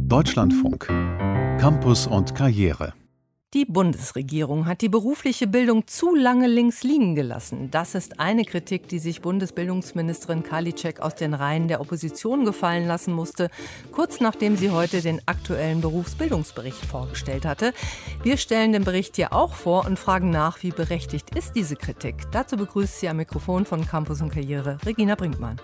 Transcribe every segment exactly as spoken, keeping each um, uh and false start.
Deutschlandfunk. Campus und Karriere. Die Bundesregierung hat die berufliche Bildung zu lange links liegen gelassen. Das ist eine Kritik, die sich Bundesbildungsministerin Karliczek aus den Reihen der Opposition gefallen lassen musste, kurz nachdem sie heute den aktuellen Berufsbildungsbericht vorgestellt hatte. Wir stellen den Bericht hier auch vor und fragen nach, wie berechtigt ist diese Kritik. Dazu begrüßt sie am Mikrofon von Campus und Karriere Regina Brinkmann.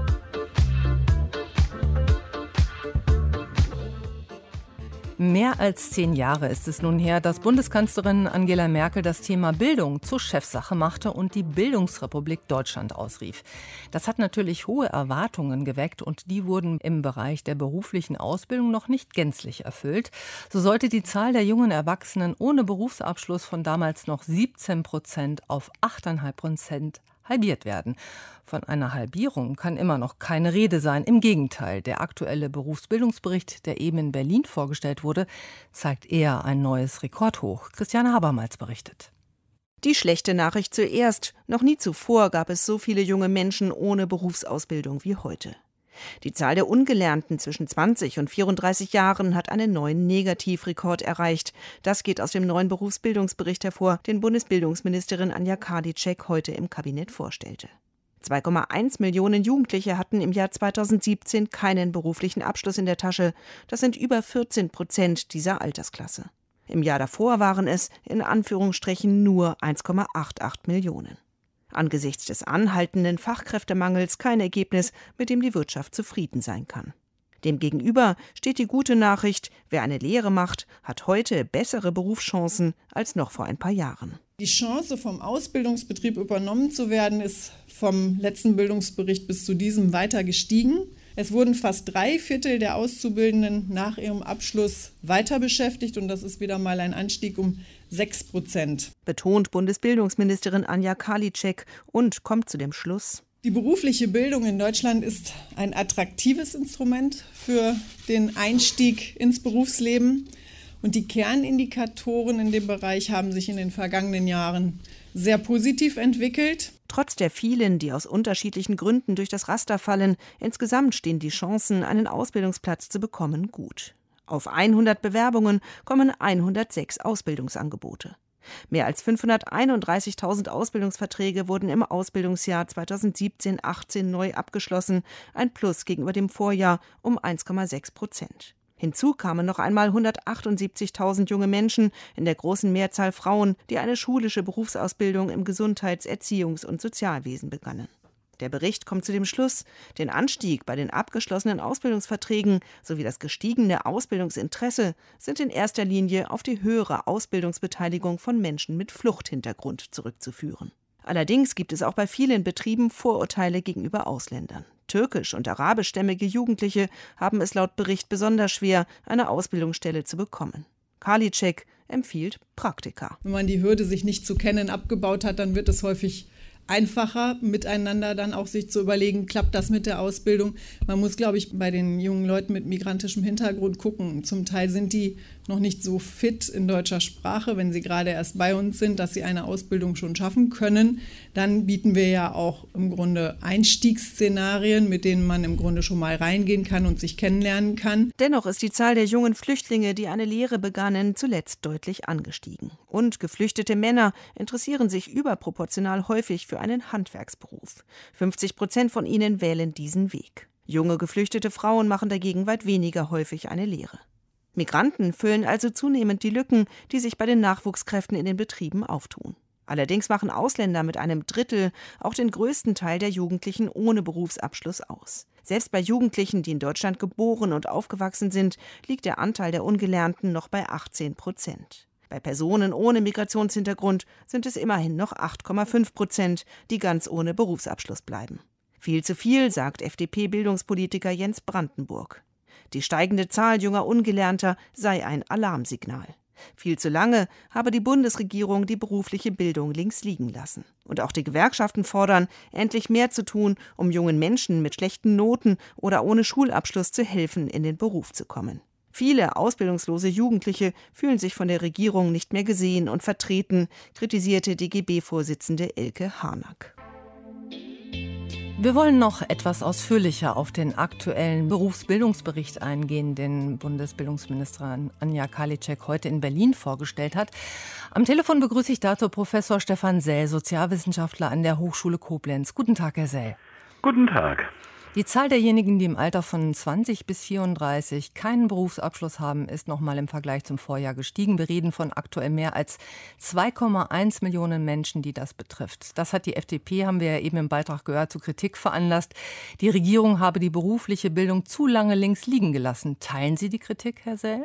Mehr als zehn Jahre ist es nun her, dass Bundeskanzlerin Angela Merkel das Thema Bildung zur Chefsache machte und die Bildungsrepublik Deutschland ausrief. Das hat natürlich hohe Erwartungen geweckt und die wurden im Bereich der beruflichen Ausbildung noch nicht gänzlich erfüllt. So sollte die Zahl der jungen Erwachsenen ohne Berufsabschluss von damals noch siebzehn Prozent auf acht Komma fünf Prozent halbiert werden. Von einer Halbierung kann immer noch keine Rede sein. Im Gegenteil, der aktuelle Berufsbildungsbericht, der eben in Berlin vorgestellt wurde, zeigt eher ein neues Rekordhoch. Christiane Habermals berichtet. Die schlechte Nachricht zuerst. Noch nie zuvor gab es so viele junge Menschen ohne Berufsausbildung wie heute. Die Zahl der Ungelernten zwischen zwanzig und vierunddreißig Jahren hat einen neuen Negativrekord erreicht. Das geht aus dem neuen Berufsbildungsbericht hervor, den Bundesbildungsministerin Anja Karliczek heute im Kabinett vorstellte. zwei Komma eins Millionen Jugendliche hatten im Jahr zweitausendsiebzehn keinen beruflichen Abschluss in der Tasche. Das sind über vierzehn Prozent dieser Altersklasse. Im Jahr davor waren es in Anführungsstrichen nur eins Komma achtundachtzig Millionen. Angesichts des anhaltenden Fachkräftemangels kein Ergebnis, mit dem die Wirtschaft zufrieden sein kann. Demgegenüber steht die gute Nachricht, wer eine Lehre macht, hat heute bessere Berufschancen als noch vor ein paar Jahren. Die Chance, vom Ausbildungsbetrieb übernommen zu werden, ist vom letzten Bildungsbericht bis zu diesem weiter gestiegen. Es wurden fast drei Viertel der Auszubildenden nach ihrem Abschluss weiter beschäftigt und das ist wieder mal ein Anstieg um sechs Prozent. Betont Bundesbildungsministerin Anja Karliczek und kommt zu dem Schluss: Die berufliche Bildung in Deutschland ist ein attraktives Instrument für den Einstieg ins Berufsleben. Und die Kernindikatoren in dem Bereich haben sich in den vergangenen Jahren sehr positiv entwickelt. Trotz der vielen, die aus unterschiedlichen Gründen durch das Raster fallen, insgesamt stehen die Chancen, einen Ausbildungsplatz zu bekommen, gut. Auf hundert Bewerbungen kommen hundertsechs Ausbildungsangebote. Mehr als fünfhunderteinunddreißigtausend Ausbildungsverträge wurden im Ausbildungsjahr zweitausendsiebzehn achtzehn neu abgeschlossen, ein Plus gegenüber dem Vorjahr um eins Komma sechs Prozent. Hinzu kamen noch einmal hundertachtundsiebzigtausend junge Menschen, in der großen Mehrzahl Frauen, die eine schulische Berufsausbildung im Gesundheits-, Erziehungs- und Sozialwesen begannen. Der Bericht kommt zu dem Schluss, den Anstieg bei den abgeschlossenen Ausbildungsverträgen sowie das gestiegene Ausbildungsinteresse sind in erster Linie auf die höhere Ausbildungsbeteiligung von Menschen mit Fluchthintergrund zurückzuführen. Allerdings gibt es auch bei vielen Betrieben Vorurteile gegenüber Ausländern. Türkisch- und arabischstämmige Jugendliche haben es laut Bericht besonders schwer, eine Ausbildungsstelle zu bekommen. Karliczek empfiehlt Praktika. Wenn man die Hürde, sich nicht zu kennen, abgebaut hat, dann wird es häufig einfacher, miteinander dann auch sich zu überlegen, klappt das mit der Ausbildung. Man muss, glaube ich, bei den jungen Leuten mit migrantischem Hintergrund gucken. Zum Teil sind die noch nicht so fit in deutscher Sprache, wenn sie gerade erst bei uns sind, dass sie eine Ausbildung schon schaffen können. Dann bieten wir ja auch im Grunde Einstiegsszenarien, mit denen man im Grunde schon mal reingehen kann und sich kennenlernen kann. Dennoch ist die Zahl der jungen Flüchtlinge, die eine Lehre begannen, zuletzt deutlich angestiegen. Und geflüchtete Männer interessieren sich überproportional häufig für einen Handwerksberuf. fünfzig Prozent von ihnen wählen diesen Weg. Junge geflüchtete Frauen machen dagegen weit weniger häufig eine Lehre. Migranten füllen also zunehmend die Lücken, die sich bei den Nachwuchskräften in den Betrieben auftun. Allerdings machen Ausländer mit einem Drittel auch den größten Teil der Jugendlichen ohne Berufsabschluss aus. Selbst bei Jugendlichen, die in Deutschland geboren und aufgewachsen sind, liegt der Anteil der Ungelernten noch bei achtzehn Prozent. Bei Personen ohne Migrationshintergrund sind es immerhin noch acht Komma fünf Prozent, die ganz ohne Berufsabschluss bleiben. Viel zu viel, sagt F D P-Bildungspolitiker Jens Brandenburg. Die steigende Zahl junger Ungelernter sei ein Alarmsignal. Viel zu lange habe die Bundesregierung die berufliche Bildung links liegen lassen. Und auch die Gewerkschaften fordern, endlich mehr zu tun, um jungen Menschen mit schlechten Noten oder ohne Schulabschluss zu helfen, in den Beruf zu kommen. Viele ausbildungslose Jugendliche fühlen sich von der Regierung nicht mehr gesehen und vertreten, kritisierte D G B-Vorsitzende Elke Harnack. Wir wollen noch etwas ausführlicher auf den aktuellen Berufsbildungsbericht eingehen, den Bundesbildungsministerin Anja Karliczek heute in Berlin vorgestellt hat. Am Telefon begrüße ich dazu Professor Stefan Sell, Sozialwissenschaftler an der Hochschule Koblenz. Guten Tag, Herr Sell. Guten Tag. Die Zahl derjenigen, die im Alter von zwanzig bis vierunddreißig keinen Berufsabschluss haben, ist noch mal im Vergleich zum Vorjahr gestiegen. Wir reden von aktuell mehr als zwei Komma eins Millionen Menschen, die das betrifft. Das hat die F D P, haben wir ja eben im Beitrag gehört, zu Kritik veranlasst. Die Regierung habe die berufliche Bildung zu lange links liegen gelassen. Teilen Sie die Kritik, Herr Sell?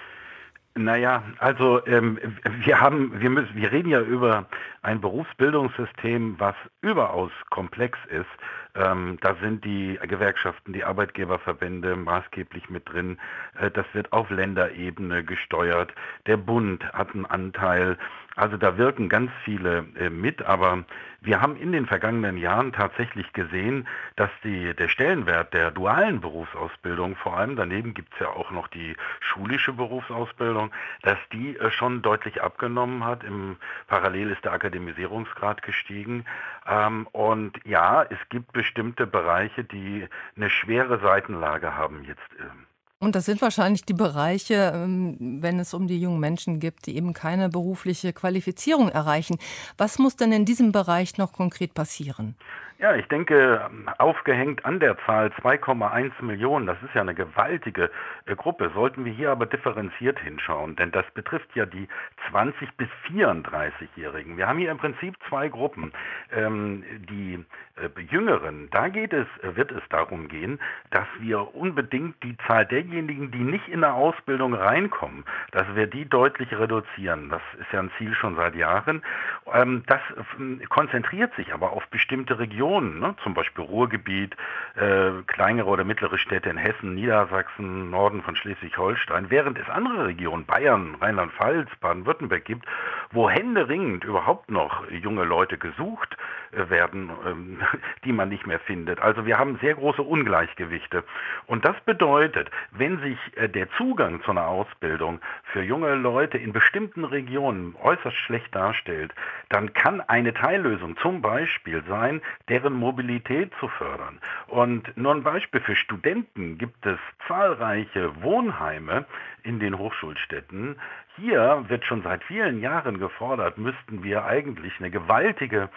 Naja, also ähm, wir haben, wir müssen, wir reden ja über ein Berufsbildungssystem, was überaus komplex ist. Ähm, da sind die Gewerkschaften, die Arbeitgeberverbände maßgeblich mit drin. Äh, das wird auf Länderebene gesteuert. Der Bund hat einen Anteil. Also da wirken ganz viele äh, mit, aber wir haben in den vergangenen Jahren tatsächlich gesehen, dass die, der Stellenwert der dualen Berufsausbildung, vor allem daneben gibt es ja auch noch die schulische Berufsausbildung, dass die äh, schon deutlich abgenommen hat. Im Parallel ist der Akademisierungsgrad gestiegen. Ähm, und ja, es gibt bestimmte Bereiche, die eine schwere Seitenlage haben jetzt. Äh, Und das sind wahrscheinlich die Bereiche, wenn es um die jungen Menschen geht, die eben keine berufliche Qualifizierung erreichen. Was muss denn in diesem Bereich noch konkret passieren? Ja, ich denke, aufgehängt an der Zahl zwei Komma eins Millionen, das ist ja eine gewaltige äh, Gruppe, sollten wir hier aber differenziert hinschauen, denn das betrifft ja die zwanzig bis vierunddreißig-Jährigen. Wir haben hier im Prinzip zwei Gruppen. Ähm, die äh, Jüngeren, da geht es, wird es darum gehen, dass wir unbedingt die Zahl derjenigen, die nicht in eine Ausbildung reinkommen, dass wir die deutlich reduzieren. Das ist ja ein Ziel schon seit Jahren. Ähm, das äh, konzentriert sich aber auf bestimmte Regionen. Ne, zum Beispiel Ruhrgebiet, äh, kleinere oder mittlere Städte in Hessen, Niedersachsen, Norden von Schleswig-Holstein, während es andere Regionen, Bayern, Rheinland-Pfalz, Baden-Württemberg gibt, wo händeringend überhaupt noch junge Leute gesucht äh, werden, ähm, die man nicht mehr findet. Also wir haben sehr große Ungleichgewichte. Und das bedeutet, wenn sich äh, der Zugang zu einer Ausbildung für junge Leute in bestimmten Regionen äußerst schlecht darstellt, dann kann eine Teillösung zum Beispiel sein, deren Mobilität zu fördern. Und nur ein Beispiel: Für Studenten gibt es zahlreiche Wohnheime in den Hochschulstädten. Hier wird schon seit vielen Jahren gefordert, müssten wir eigentlich eine gewaltige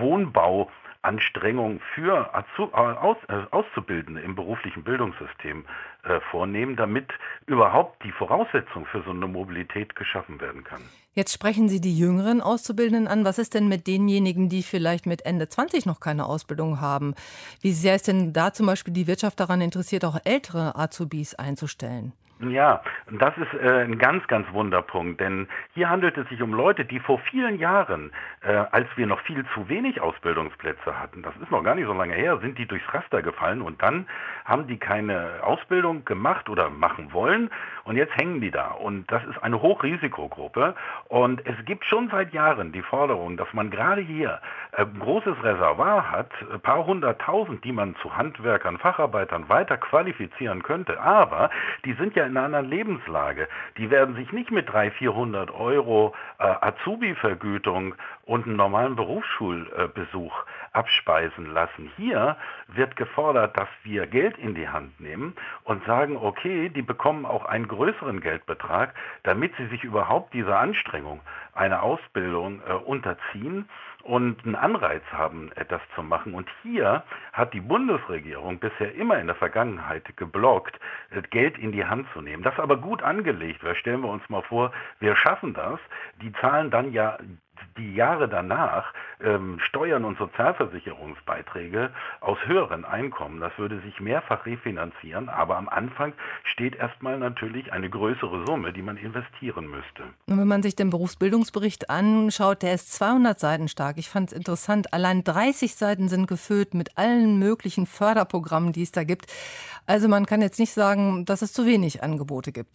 Wohnbauanstrengung für Aus, äh, Auszubildende im beruflichen Bildungssystem äh, vornehmen, damit überhaupt die Voraussetzung für so eine Mobilität geschaffen werden kann. Jetzt sprechen Sie die jüngeren Auszubildenden an. Was ist denn mit denjenigen, die vielleicht mit Ende zwanzig noch keine Ausbildung haben? Wie sehr ist denn da zum Beispiel die Wirtschaft daran interessiert, auch ältere Azubis einzustellen? Ja, das ist äh, ein ganz, ganz Wunderpunkt, denn hier handelt es sich um Leute, die vor vielen Jahren, äh, als wir noch viel zu wenig Ausbildungsplätze hatten, das ist noch gar nicht so lange her, sind die durchs Raster gefallen und dann haben die keine Ausbildung gemacht oder machen wollen und jetzt hängen die da. Und das ist eine Hochrisikogruppe und es gibt schon seit Jahren die Forderung, dass man gerade hier äh, ein großes Reservoir hat, ein paar hunderttausend, die man zu Handwerkern, Facharbeitern weiter qualifizieren könnte, aber die sind ja in einer anderen Lebenslage. Die werden sich nicht mit dreihundert, vierhundert Euro äh, Azubi-Vergütung und einen normalen Berufsschulbesuch äh, abspeisen lassen. Hier wird gefordert, dass wir Geld in die Hand nehmen und sagen, okay, die bekommen auch einen größeren Geldbetrag, damit sie sich überhaupt dieser Anstrengung, eine Ausbildung äh, unterziehen und einen Anreiz haben, etwas zu machen. Und hier hat die Bundesregierung bisher immer in der Vergangenheit geblockt, Geld in die Hand zu nehmen. Das aber gut angelegt wäre. Stellen wir uns mal vor, wir schaffen das. Die zahlen dann ja die Jahre danach ähm, Steuern und Sozialversicherungsbeiträge aus höheren Einkommen. Das würde sich mehrfach refinanzieren, aber am Anfang steht erstmal natürlich eine größere Summe, die man investieren müsste. Und wenn man sich den Berufsbildungsbericht anschaut, der ist zweihundert Seiten stark. Ich fand es interessant, allein dreißig Seiten sind gefüllt mit allen möglichen Förderprogrammen, die es da gibt. Also man kann jetzt nicht sagen, dass es zu wenig Angebote gibt.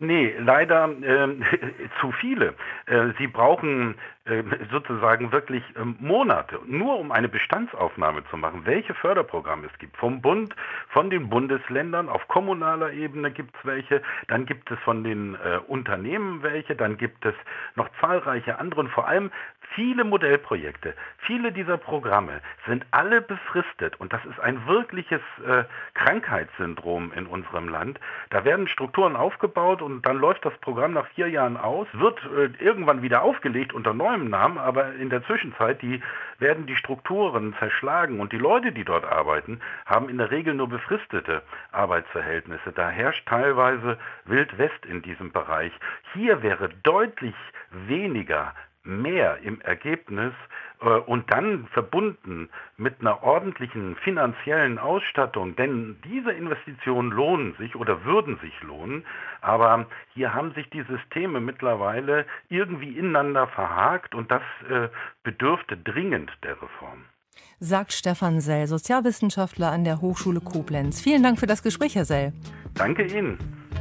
Nee, leider äh, zu viele. Äh, sie brauchen äh, sozusagen wirklich äh, Monate, nur um eine Bestandsaufnahme zu machen, welche Förderprogramme es gibt. Vom Bund, von den Bundesländern, auf kommunaler Ebene gibt es welche, dann gibt es von den äh, Unternehmen welche, dann gibt es noch zahlreiche andere und vor allem viele Modellprojekte. Viele dieser Programme sind alle befristet und das ist ein wirkliches äh, Krankheitssyndrom in unserem Land. Da werden Strukturen aufgebaut und dann läuft das Programm nach vier Jahren aus, wird äh, irgendwann wieder aufgelegt unter neuem Namen, aber in der Zwischenzeit die, werden die Strukturen zerschlagen und die Leute, die dort arbeiten, haben in der Regel nur befristete Arbeitsverhältnisse. Da herrscht teilweise Wild West in diesem Bereich. Hier wäre deutlich weniger mehr im Ergebnis äh, und dann verbunden mit einer ordentlichen finanziellen Ausstattung, denn diese Investitionen lohnen sich oder würden sich lohnen, aber hier haben sich die Systeme mittlerweile irgendwie ineinander verhakt und das äh, bedürfte dringend der Reform. Sagt Stefan Sell, Sozialwissenschaftler an der Hochschule Koblenz. Vielen Dank für das Gespräch, Herr Sell. Danke Ihnen.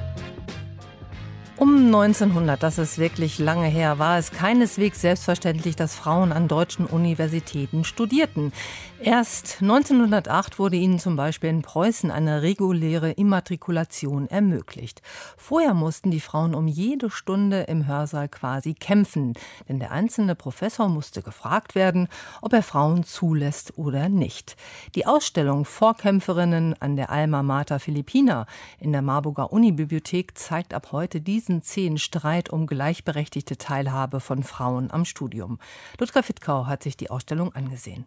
Um neunzehnhundert, das ist wirklich lange her, war es keineswegs selbstverständlich, dass Frauen an deutschen Universitäten studierten. Erst neunzehnhundertacht wurde ihnen zum Beispiel in Preußen eine reguläre Immatrikulation ermöglicht. Vorher mussten die Frauen um jede Stunde im Hörsaal quasi kämpfen, denn der einzelne Professor musste gefragt werden, ob er Frauen zulässt oder nicht. Die Ausstellung Vorkämpferinnen an der Alma Mater Philippina in der Marburger Unibibliothek zeigt ab heute diesen zähen Streit um gleichberechtigte Teilhabe von Frauen am Studium. Ludger Fittkau hat sich die Ausstellung angesehen.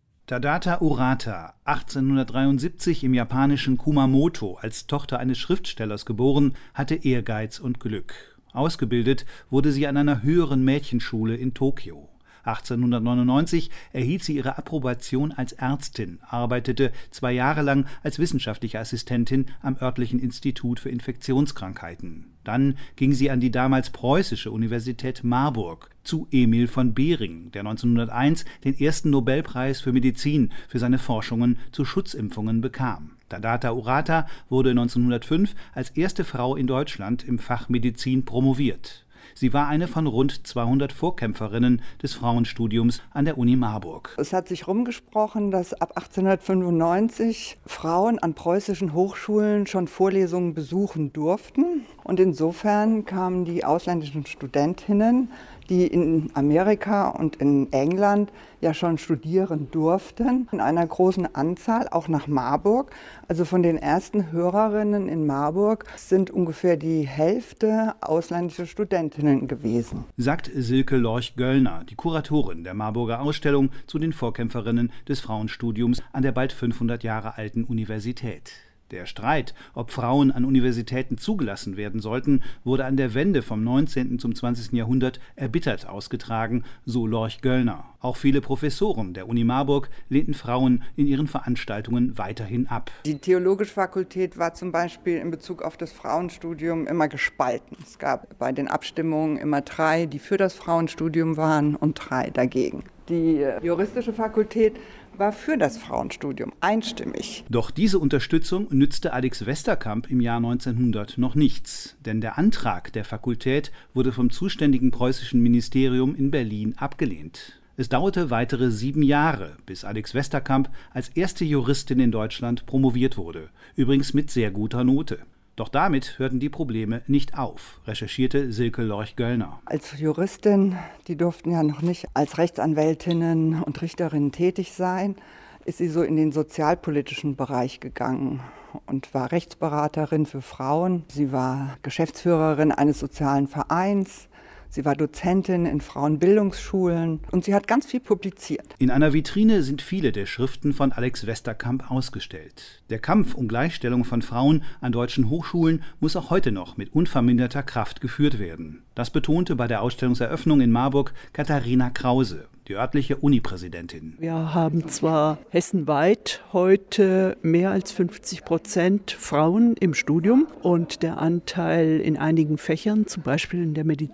Tadata Urata, achtzehnhundertdreiundsiebzig im japanischen Kumamoto, als Tochter eines Schriftstellers geboren, hatte Ehrgeiz und Glück. Ausgebildet wurde sie an einer höheren Mädchenschule in Tokio. achtzehnhundertneunundneunzig erhielt sie ihre Approbation als Ärztin, arbeitete zwei Jahre lang als wissenschaftliche Assistentin am örtlichen Institut für Infektionskrankheiten. Dann ging sie an die damals preußische Universität Marburg zu Emil von Behring, der neunzehnhunderteins den ersten Nobelpreis für Medizin für seine Forschungen zu Schutzimpfungen bekam. Tadata Urata wurde neunzehnhundertfünf als erste Frau in Deutschland im Fach Medizin promoviert. Sie war eine von rund zweihundert Vorkämpferinnen des Frauenstudiums an der Uni Marburg. Es hat sich rumgesprochen, dass ab achtzehnhundertfünfundneunzig Frauen an preußischen Hochschulen schon Vorlesungen besuchen durften. Und insofern kamen die ausländischen Studentinnen, die in Amerika und in England ja schon studieren durften, in einer großen Anzahl, auch nach Marburg. Also von den ersten Hörerinnen in Marburg sind ungefähr die Hälfte ausländische Studentinnen gewesen. Sagt Silke Lorch-Göllner, die Kuratorin der Marburger Ausstellung zu den Vorkämpferinnen des Frauenstudiums an der bald fünfhundert Jahre alten Universität. Der Streit, ob Frauen an Universitäten zugelassen werden sollten, wurde an der Wende vom neunzehnten zum zwanzigsten Jahrhundert erbittert ausgetragen, so Lorch-Göllner. Auch viele Professoren der Uni Marburg lehnten Frauen in ihren Veranstaltungen weiterhin ab. Die Theologische Fakultät war zum Beispiel in Bezug auf das Frauenstudium immer gespalten. Es gab bei den Abstimmungen immer drei, die für das Frauenstudium waren und drei dagegen. Die juristische Fakultät war für das Frauenstudium einstimmig. Doch diese Unterstützung nützte Alex Westerkamp im Jahr neunzehnhundert noch nichts. Denn der Antrag der Fakultät wurde vom zuständigen preußischen Ministerium in Berlin abgelehnt. Es dauerte weitere sieben Jahre, bis Alex Westerkamp als erste Juristin in Deutschland promoviert wurde. Übrigens mit sehr guter Note. Doch damit hörten die Probleme nicht auf, recherchierte Silke Lorch-Göllner. Als Juristin, die durften ja noch nicht als Rechtsanwältinnen und Richterinnen tätig sein, ist sie so in den sozialpolitischen Bereich gegangen und war Rechtsberaterin für Frauen. Sie war Geschäftsführerin eines sozialen Vereins. Sie war Dozentin in Frauenbildungsschulen und sie hat ganz viel publiziert. In einer Vitrine sind viele der Schriften von Alex Westerkamp ausgestellt. Der Kampf um Gleichstellung von Frauen an deutschen Hochschulen muss auch heute noch mit unverminderter Kraft geführt werden. Das betonte bei der Ausstellungseröffnung in Marburg Katharina Krause, die örtliche Unipräsidentin. Wir haben zwar hessenweit heute mehr als fünfzig Prozent Frauen im Studium und der Anteil in einigen Fächern, zum Beispiel in der Medizin,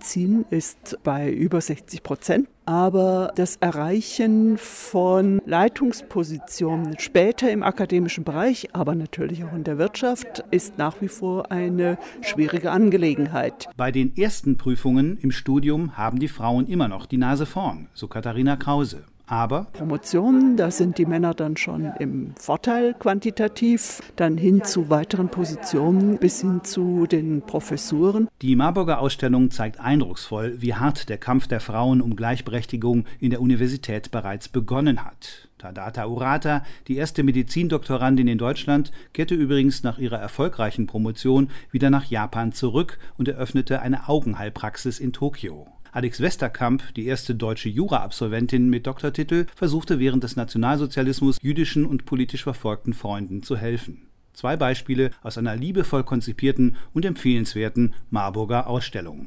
Frauen ist bei über sechzig Prozent. Aber das Erreichen von Leitungspositionen später im akademischen Bereich, aber natürlich auch in der Wirtschaft, ist nach wie vor eine schwierige Angelegenheit. Bei den ersten Prüfungen im Studium haben die Frauen immer noch die Nase vorn, so Katharina Krause. Aber Promotionen, da sind die Männer dann schon im Vorteil quantitativ, dann hin zu weiteren Positionen bis hin zu den Professuren. Die Marburger Ausstellung zeigt eindrucksvoll, wie hart der Kampf der Frauen um Gleichberechtigung in der Universität bereits begonnen hat. Tadata Urata, die erste Medizindoktorandin in Deutschland, kehrte übrigens nach ihrer erfolgreichen Promotion wieder nach Japan zurück und eröffnete eine Augenheilpraxis in Tokio. Alex Westerkamp, die erste deutsche Jura-Absolventin mit Doktortitel, versuchte während des Nationalsozialismus jüdischen und politisch verfolgten Freunden zu helfen. Zwei Beispiele aus einer liebevoll konzipierten und empfehlenswerten Marburger Ausstellung.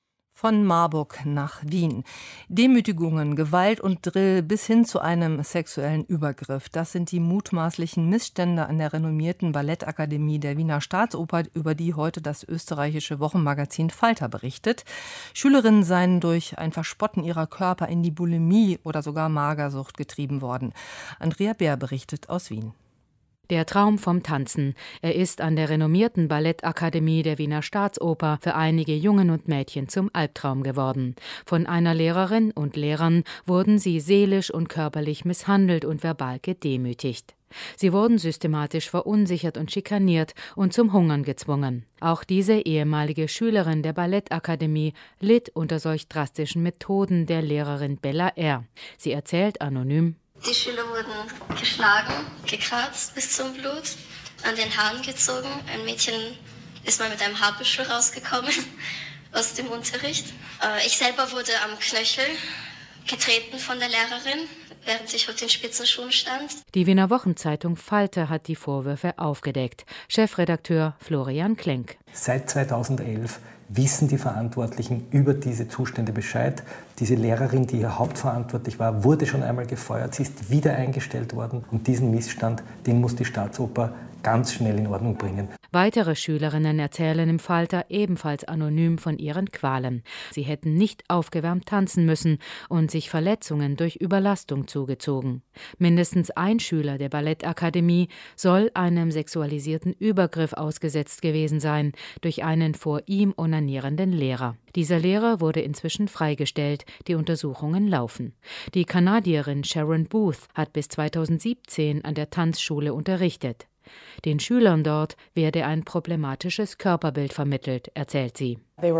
Von Marburg nach Wien. Demütigungen, Gewalt und Drill bis hin zu einem sexuellen Übergriff. Das sind die mutmaßlichen Missstände an der renommierten Ballettakademie der Wiener Staatsoper, über die heute das österreichische Wochenmagazin Falter berichtet. Schülerinnen seien durch ein Verspotten ihrer Körper in die Bulimie oder sogar Magersucht getrieben worden. Andrea Bär berichtet aus Wien. Der Traum vom Tanzen. Er ist an der renommierten Ballettakademie der Wiener Staatsoper für einige Jungen und Mädchen zum Albtraum geworden. Von einer Lehrerin und Lehrern wurden sie seelisch und körperlich misshandelt und verbal gedemütigt. Sie wurden systematisch verunsichert und schikaniert und zum Hungern gezwungen. Auch diese ehemalige Schülerin der Ballettakademie litt unter solch drastischen Methoden der Lehrerin Bella R. Sie erzählt anonym: Die Schüler wurden geschlagen, gekratzt bis zum Blut, an den Haaren gezogen. Ein Mädchen ist mal mit einem Haarbüschel rausgekommen aus dem Unterricht. Ich selber wurde am Knöchel getreten von der Lehrerin, während ich auf den Spitzenschuhen stand. Die Wiener Wochenzeitung Falter hat die Vorwürfe aufgedeckt. Chefredakteur Florian Klenk. Seit zweitausendelf wissen die Verantwortlichen über diese Zustände Bescheid. Diese Lehrerin, die hier hauptverantwortlich war, wurde schon einmal gefeuert. Sie ist wieder eingestellt worden. Und diesen Missstand, den muss die Staatsoper ganz schnell in Ordnung bringen. Weitere Schülerinnen erzählen im Falter ebenfalls anonym von ihren Qualen. Sie hätten nicht aufgewärmt tanzen müssen und sich Verletzungen durch Überlastung zugezogen. Mindestens ein Schüler der Ballettakademie soll einem sexualisierten Übergriff ausgesetzt gewesen sein durch einen vor ihm onanierenden Lehrer. Dieser Lehrer wurde inzwischen freigestellt, die Untersuchungen laufen. Die Kanadierin Sharon Booth hat bis zweitausendsiebzehn an der Tanzschule unterrichtet. Den Schülern dort werde ein problematisches Körperbild vermittelt, erzählt sie. Sie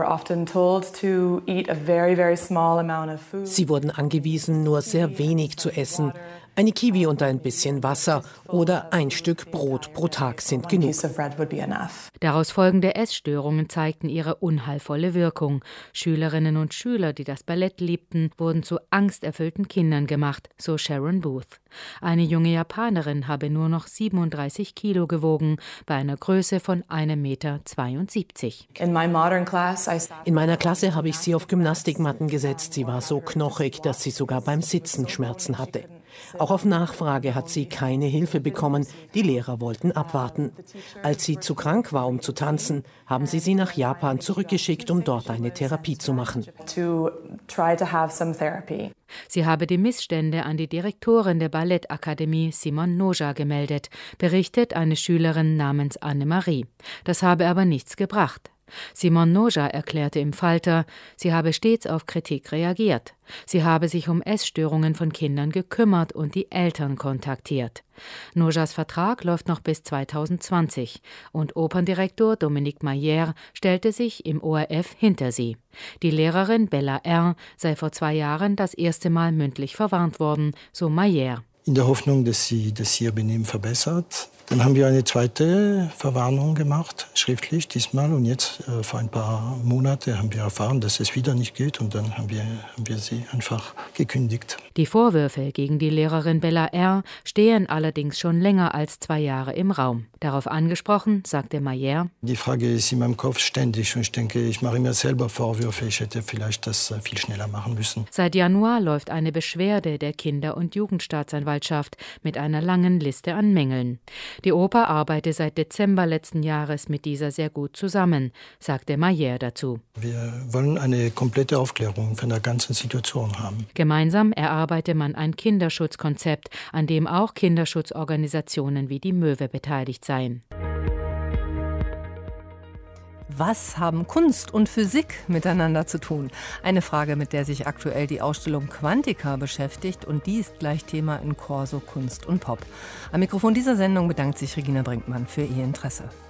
wurden angewiesen, nur sehr wenig zu essen. Eine Kiwi und ein bisschen Wasser oder ein Stück Brot pro Tag sind genug. Daraus folgende Essstörungen zeigten ihre unheilvolle Wirkung. Schülerinnen und Schüler, die das Ballett liebten, wurden zu angsterfüllten Kindern gemacht, so Sharon Booth. Eine junge Japanerin habe nur noch siebenunddreißig Kilo gewogen, bei einer Größe von einem Meter zweiundsiebzig. In meiner Klasse habe ich sie auf Gymnastikmatten gesetzt. Sie war so knochig, dass sie sogar beim Sitzen Schmerzen hatte. Auch auf Nachfrage hat sie keine Hilfe bekommen. Die Lehrer wollten abwarten. Als sie zu krank war, um zu tanzen, haben sie sie nach Japan zurückgeschickt, um dort eine Therapie zu machen. Sie habe die Missstände an die Direktorin der Ballettakademie Simon Noja gemeldet, berichtet eine Schülerin namens Annemarie. Das habe aber nichts gebracht. Simon Noja erklärte im Falter, sie habe stets auf Kritik reagiert. Sie habe sich um Essstörungen von Kindern gekümmert und die Eltern kontaktiert. Nojas Vertrag läuft noch bis zweitausendzwanzig und Operndirektor Dominique Mayer stellte sich im O R F hinter sie. Die Lehrerin Bella R. sei vor zwei Jahren das erste Mal mündlich verwarnt worden, so Mayer. In der Hoffnung, dass sie das ihr Benehmen verbessert. Dann haben wir eine zweite Verwarnung gemacht, schriftlich diesmal. Und jetzt, äh, vor ein paar Monaten, haben wir erfahren, dass es wieder nicht geht. Und dann haben wir, haben wir sie einfach gekündigt. Die Vorwürfe gegen die Lehrerin Bella R. stehen allerdings schon länger als zwei Jahre im Raum. Darauf angesprochen, sagte Mayer: Die Frage ist in meinem Kopf ständig. Und ich denke, ich mache mir selber Vorwürfe. Ich hätte vielleicht das äh, viel schneller machen müssen. Seit Januar läuft eine Beschwerde der Kinder- und Jugendstaatsanwaltschaft mit einer langen Liste an Mängeln. Die Oper arbeite seit Dezember letzten Jahres mit dieser sehr gut zusammen, sagte Mayer dazu. Wir wollen eine komplette Aufklärung von der ganzen Situation haben. Gemeinsam erarbeite man ein Kinderschutzkonzept, an dem auch Kinderschutzorganisationen wie die Möwe beteiligt seien. Was haben Kunst und Physik miteinander zu tun? Eine Frage, mit der sich aktuell die Ausstellung Quantica beschäftigt, und die ist gleich Thema in Corso Kunst und Pop. Am Mikrofon dieser Sendung bedankt sich Regina Brinkmann für ihr Interesse.